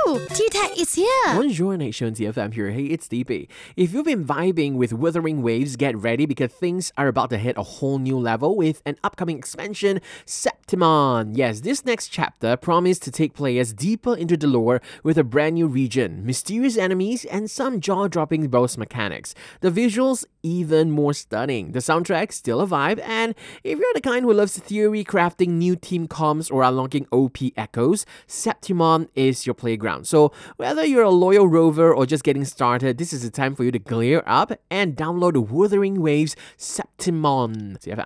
Woohoo! T-Tech is here! Bonjour, Nation TFM here. Hey, it's DP. If you've been vibing with Wuthering Waves, get ready because things are about to hit a whole new level with an upcoming expansion, Septimon. Yes, this next chapter promised to take players deeper into the lore with a brand new region, mysterious enemies, and some jaw-dropping boss mechanics. The visuals even more stunning. The soundtrack still a vibe, and if you're the kind who loves theory, crafting new team comps, or unlocking OP echoes, Septimon is your playground. So whether you're a loyal rover or just getting started, this is the time for you to gear up and download the Wuthering Waves Septimon.